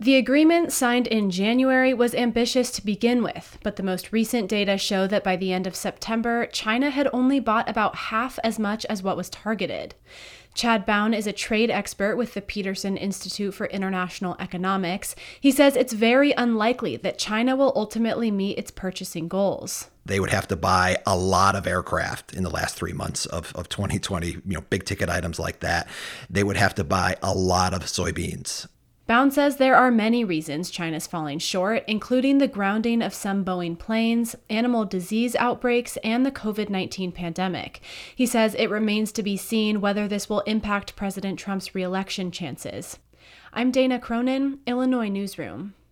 The agreement signed in January was ambitious to begin with, but the most recent data show that by the end of September, China had only bought about half as much as what was targeted. Chad Bown is a trade expert with the Peterson Institute for International Economics. He says it's very unlikely that China will ultimately meet its purchasing goals. They would have to buy a lot of aircraft in the last 3 months of 2020, big ticket items like that. They would have to buy a lot of soybeans. Bown says there are many reasons China's falling short, including the grounding of some Boeing planes, animal disease outbreaks, and the COVID-19 pandemic. He says it remains to be seen whether this will impact President Trump's re-election chances. I'm Dana Cronin, Illinois Newsroom.